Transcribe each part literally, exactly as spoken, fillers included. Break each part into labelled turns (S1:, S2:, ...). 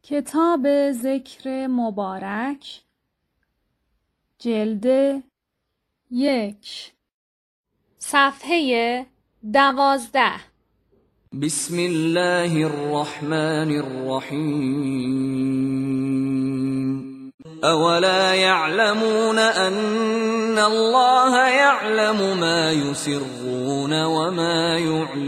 S1: کتاب ذکر مبارک جلد یک صفحه دوازده.
S2: بسم الله الرحمن الرحیم. اولا یعلمون ان الله یعلم ما یسرون وما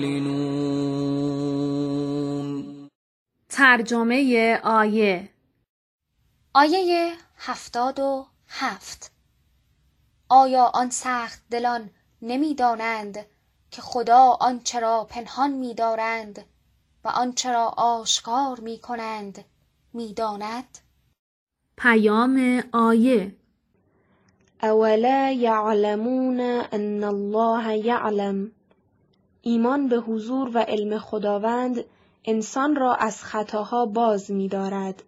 S2: یعلنون.
S1: ترجمه آیه.
S3: آیه هفتاد و هفت. آیا آن سخت دلان نمی دانند که خدا آنچه را پنهان می دارند و آنچه را آشکار می کنند می داند؟
S1: پیام آیه.
S4: اولا یعلمون ان الله یعلم. ایمان به حضور و علم خداوند انسان را از خطاها باز می دارد.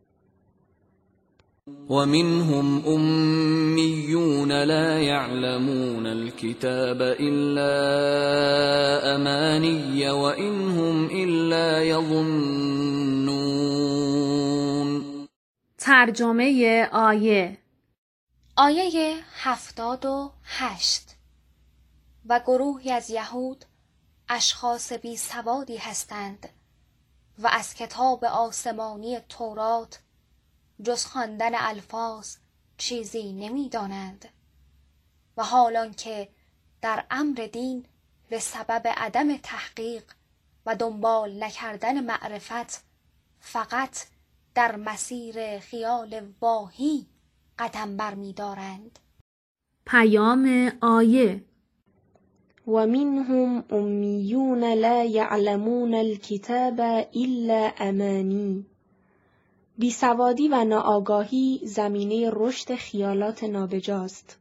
S2: ومنهم أميون لا يعلمون الكتاب إلا أماني وإنهم إلا يظنون.
S1: ترجمه آیه.
S3: آیه هفتاد و هشت. و گروهی از یهود اشخاص بی سوادی هستند و از کتاب آسمانی تورات جز خواندن الفاظ چیزی نمی دانند و حالان که در امر دین به سبب عدم تحقیق و دنبال نکردن معرفت فقط در مسیر خیال واهی قدم بر می دارند.
S1: پیام آیه.
S4: و منهم امیون لا یعلمون الکتاب الا امانی. بیسوادی و ناآگاهی زمینه رشد خیالات نابجاست.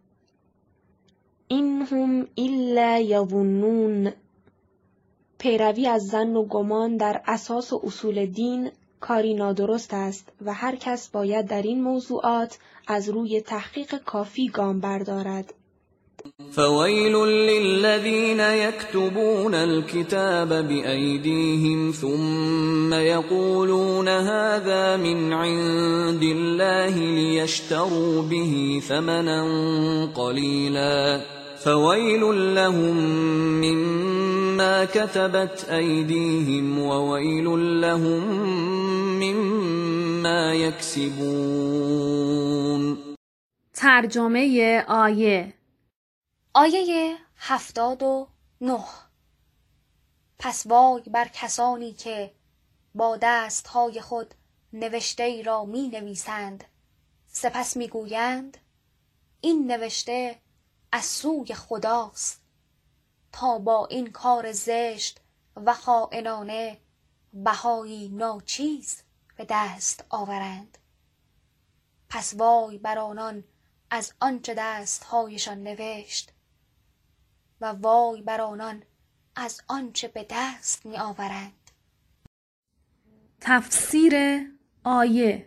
S4: اینهم الا یظنون. پیروی از ظن و گمان در اساس و اصول دین کاری نادرست است و هر کس باید در این موضوعات از روی تحقیق کافی گام بردارد.
S2: فويل للذين يكتبون الكتاب بأيديهم ثم يقولون هذا من عند الله ليشتروا به ثمنا قليلا فويل لهم مما كتبت أيديهم وويل لهم مما يكسبون.
S1: ترجمه آیه.
S3: آیه هفتاد و نه. پس وای بر کسانی که با دستهای خود نوشته ای را می نویسند سپس می گویند این نوشته از سوی خداست تا با این کار زشت و خائنانه بهایی ناچیز به دست آورند. پس وای بر آنان از آنچه دستهایشان نوشت و وای بر آنان از آنچه به دست می آورند.
S1: تفسیر آیه.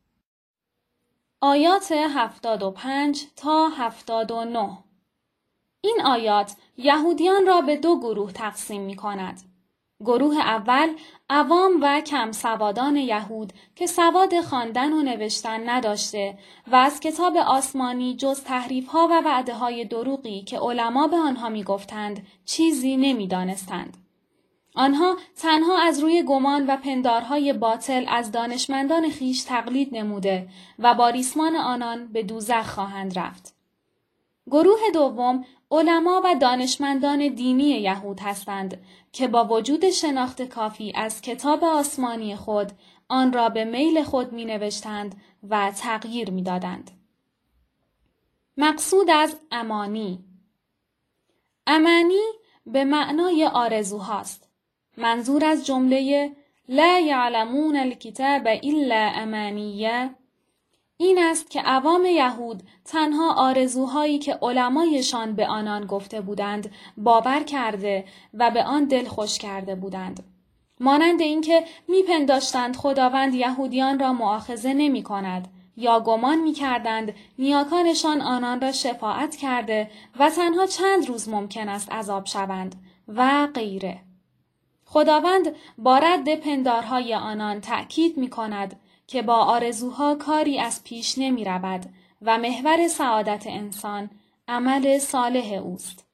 S1: آیات هفتاد و پنج تا هفتاد و نه. این آیات یهودیان را به دو گروه تقسیم می کند. گروه اول عوام و کم سوادان یهود که سواد خواندن و نوشتن نداشته و از کتاب آسمانی جز تحریف‌ها و وعده‌های دروغی که علما به آنها می‌گفتند چیزی نمی‌دانستند. آنها تنها از روی گمان و پندارهای باطل از دانشمندان خیش تقلید نموده و با ریسمان آنان به دوزخ خواهند رفت. گروه دوم علما و دانشمندان دینی یهود هستند که با وجود شناخت کافی از کتاب آسمانی خود آن را به میل خود می نوشتند و تغییر می دادند. مقصود از امانی. امانی به معنای آرزوهاست. منظور از جمله لا یعلمون الکتاب الا امانیه این است که عوام یهود تنها آرزوهایی که علمایشان به آنان گفته بودند باور کرده و به آن دل خوش کرده بودند. مانند اینکه میپنداشتند خداوند یهودیان را مؤاخذه نمی کند یا گمان می کردند نیاکانشان آنان را شفاعت کرده و تنها چند روز ممکن است عذاب شوند و غیره. خداوند با رد پندارهای آنان تأکید می کند که با آرزوها کاری از پیش نمی رود و محور سعادت انسان عمل صالح اوست.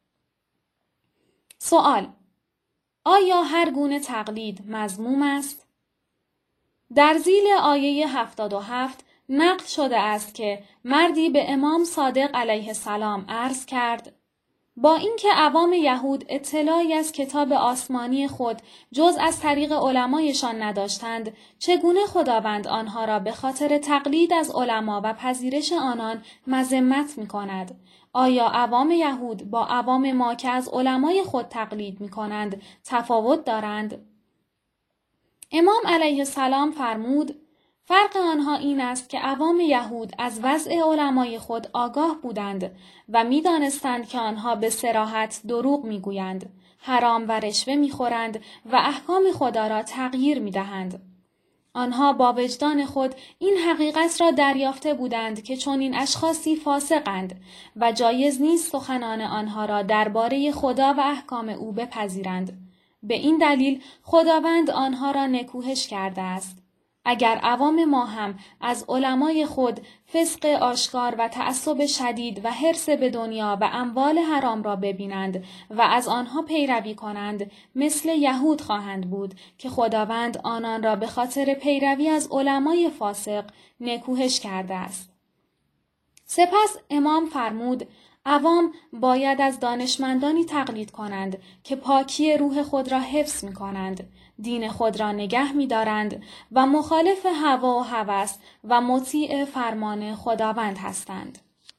S1: سوال: آیا هر گونه تقلید مذموم است؟ در ذیل آیه هفتاد و هفت نقل شده است که مردی به امام صادق علیه السلام عرض کرد: با اینکه عوام یهود اطلاعی از کتاب آسمانی خود جز از طریق علمایشان نداشتند، چگونه خداوند آنها را به خاطر تقلید از علما و پذیرش آنان مذمت می کند؟ آیا عوام یهود با عوام ما که از علمای خود تقلید می کنند تفاوت دارند؟ امام علیه السلام فرمود: فرق آنها این است که عوام یهود از وضع علمای خود آگاه بودند و می دانستند که آنها به صراحت دروغ می گویند، حرام و رشوه می خورند و احکام خدا را تغییر می دهند. آنها با وجدان خود این حقیقت را دریافته بودند که چون این اشخاصی فاسقند و جایز نیست سخنان آنها را درباره خدا و احکام او بپذیرند. به این دلیل خداوند آنها را نکوهش کرده است. اگر عوام ما هم از علمای خود فسق آشکار و تعصب شدید و حرص به دنیا و اموال حرام را ببینند و از آنها پیروی کنند، مثل یهود خواهند بود که خداوند آنان را به خاطر پیروی از علمای فاسق نکوهش کرده است. سپس امام فرمود: عوام باید از دانشمندانی تقلید کنند که پاکی روح خود را حفظ می کنند، دین خود را نگه می دارند و مخالف هوا و هوس و مطیع فرمان خداوند هستند.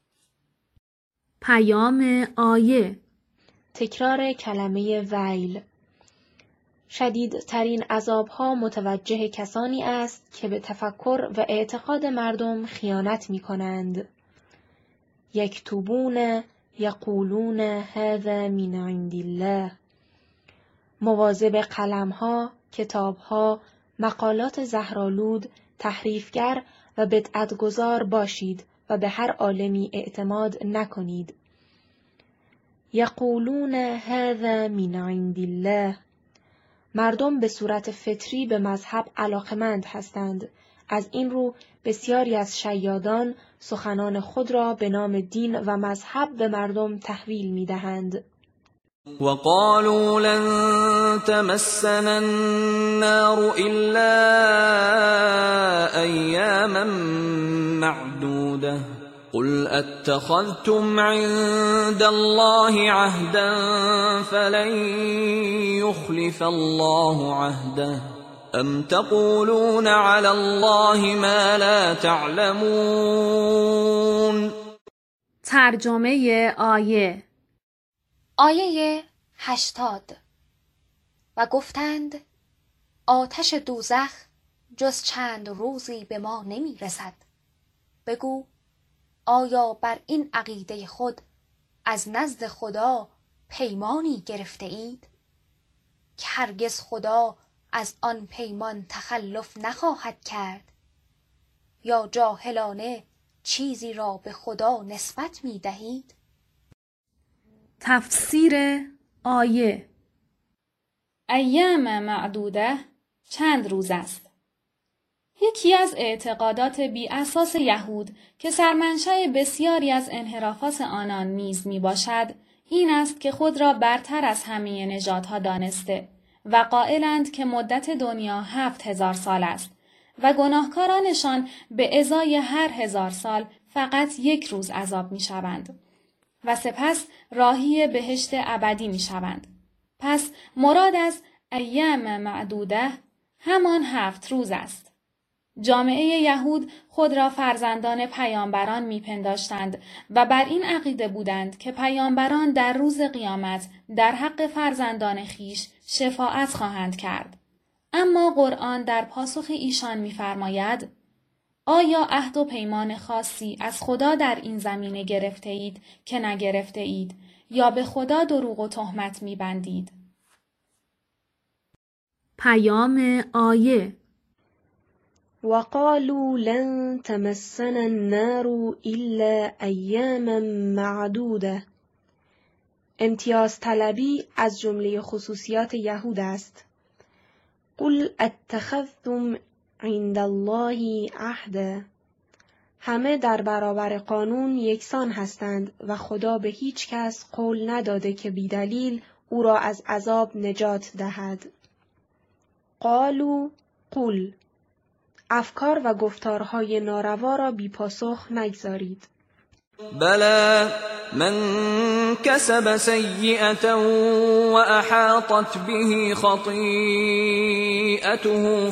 S4: پیام آیه: تکرار کلمه ویل. شدیدترین عذابها متوجه کسانی است که به تفکر و اعتقاد مردم خیانت می کنند. یکتبون یقولون هذا من عند الله. مواظب قلمها، کتابها، مقالات زهرآلود، تحریفگر و بدعتگذار باشید و به هر عالمی اعتماد نکنید. یقولون هذا من عند الله. مردم به صورت فطری به مذهب علاقمند هستند. از این رو بسیاری از شیادان سخنان خود را به نام دین و مذهب به مردم تحویل می دهند.
S2: وقالوا لن تمسنا النار إلا أياما معدودة قل أتخذتم عند الله عهدا فلن يخلف الله عهده أم تقولون على الله ما لا تعلمون.
S1: ترجمه آیه:
S3: آیه هشتاد. و گفتند آتش دوزخ جز چند روزی به ما نمی رسد. بگو آیا بر این عقیده خود از نزد خدا پیمانی گرفته اید؟ که هرگز خدا از آن پیمان تخلف نخواهد کرد، یا جاهلانه چیزی را به خدا نسبت می دهید؟
S1: تفسیر آیه: ایام معدوده چند روز است. یکی از اعتقادات بی اساس یهود که سرمنشأ بسیاری از انحرافات آنان نیز می باشد، این است که خود را برتر از همه نژادها دانسته و قائلند که مدت دنیا هفت هزار سال است و گناهکارانشان به ازای هر هزار سال فقط یک روز عذاب می شوند و سپس راهی بهشت ابدی می شوند. پس مراد از ایام معدوده همان هفت روز است. جامعه یهود خود را فرزندان پیامبران میپنداشتند و بر این عقیده بودند که پیامبران در روز قیامت در حق فرزندان خیش شفاعت خواهند کرد. اما قرآن در پاسخ ایشان می‌فرماید: آیا عهد و پیمان خاصی از خدا در این زمینه گرفته اید که نگرفته اید یا به خدا دروغ و تهمت می‌بندید؟
S4: پیام آیه: وقالوا لن تمسنا النار إلا أياما معدودة. امتیاز طلبی از جمله خصوصیات یهود است. قل اتخذتم عند الله عهدا. همه در برابر قانون یکسان هستند و خدا به هیچ کس قول نداده که بیدلیل او را از عذاب نجات دهد. قالوا قل. افکار و گفتارهای ناروا را بی پاسخ نگذارید.
S2: بلى من كسب سيئة وأحاطت به خطيئته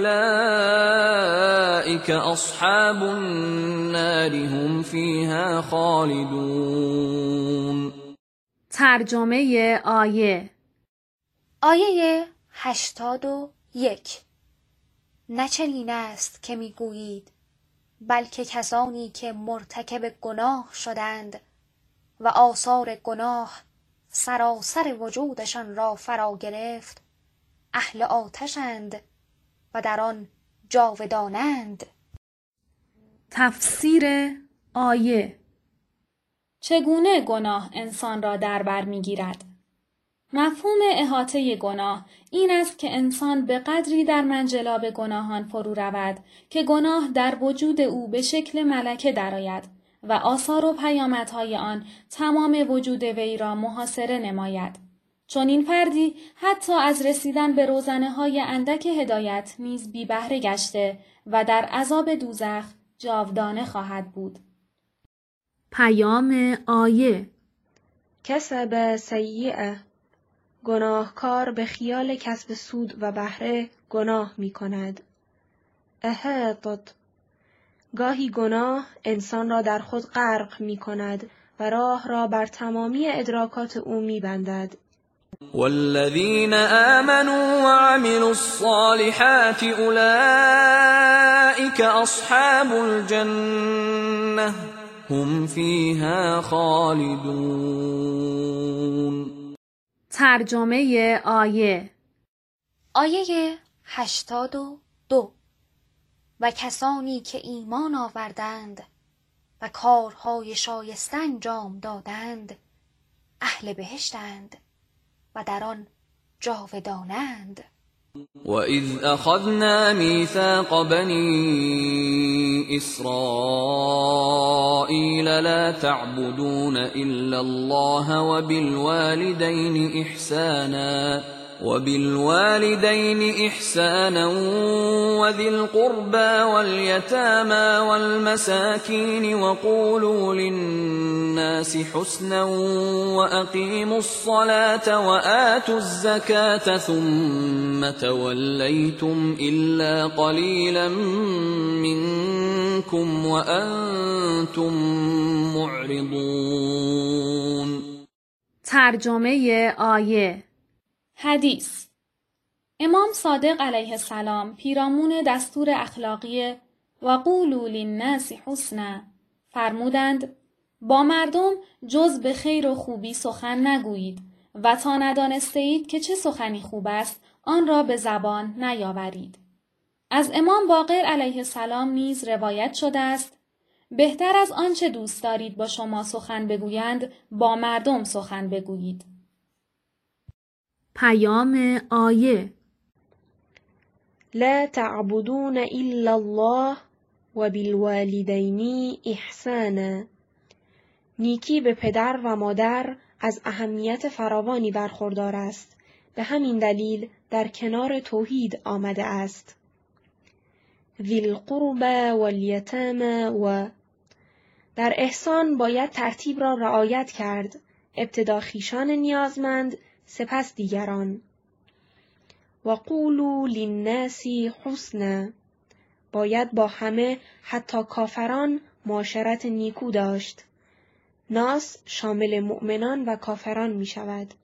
S2: فأولئك أصحاب النار هم فيها خالدون.
S1: ترجمه آیه.
S3: آیه هشتاد و یک. نه چنین است که میگویید بلکه کسانی که مرتکب گناه شدند و آثار گناه سراسر وجودشان را فرا گرفت اهل آتشند و در آن جاودانند.
S1: تفسیر آیه. چگونه گناه انسان را در بر می‌گیرد؟ مفهوم احاطه گناه این است که انسان به قدری در منجلاب گناهان فرو رود که گناه در وجود او به شکل ملکه درآید و آثار و پیامدهای آن تمام وجود وی را محاصره نماید. چون این فردی حتی از رسیدن به روزنه‌های اندک هدایت نیز بی بهره گشته و در عذاب دوزخ جاودانه خواهد بود. پیام آیه.
S4: کسب سیئه. گناهکار به خیال کسب سود و بهره گناه می کند. احاطت. گاهی گناه انسان را در خود غرق می کند و راه را بر تمامی ادراکات او می بندد.
S2: والذین آمنوا وعملوا الصالحات اولئک اصحاب الجنة هم فیها خالدون.
S1: ترجمه آیه.
S3: آیه هشتاد و دو. و کسانی که ایمان آوردند و کارهای شایسته انجام دادند اهل بهشتند و در آن جاودانند.
S2: وَإِذْ أَخَذْنَا مِيثَاقَ بَنِي إِسْرَائِيلَ لَا تَعْبُدُونَ إِلَّا اللَّهَ وَبِالْوَالِدَيْنِ إِحْسَانًا وَبِالْوَالِدَيْنِ إِحْسَانًا وَذِي الْقُرْبَى وَالْيَتَامَى وَالْمَسَاكِينِ وَقُولُوا لِلنَّاسِ حُسْنًا وَأَقِيمُوا الصَّلَاةَ وَآتُوا الزَّكَاةَ ثُمَّ تَوَلَّيْتُمْ إِلَّا قَلِيلًا مِّنكُمْ وَأَنتُمْ مُعْرِضُونَ.
S1: ترجمه آیه. حدیث. امام صادق علیه السلام پیرامون دستور اخلاقی و قولوا للناس حسنا فرمودند با مردم جز به خیر و خوبی سخن نگویید و تا ندانسته اید که چه سخنی خوب است آن را به زبان نیاورید. از امام باقر علیه السلام نیز روایت شده است بهتر از آنچه دوست دارید با شما سخن بگویند با مردم سخن بگویید. پیام آیه.
S4: لا تعبدون الا الله و بالوالدین احسانا. نیکی به پدر و مادر از اهمیت فراوانی برخوردار است. به همین دلیل در کنار توحید آمده است. ذی القربى والیتامى و در احسان باید ترتیب را رعایت کرد. ابتدا خویشان نیازمند سپس دیگران. و قولوا للناس حسنا. باید با همه حتی کافران معاشرت نیکو داشت. ناس شامل مؤمنان و کافران می شود.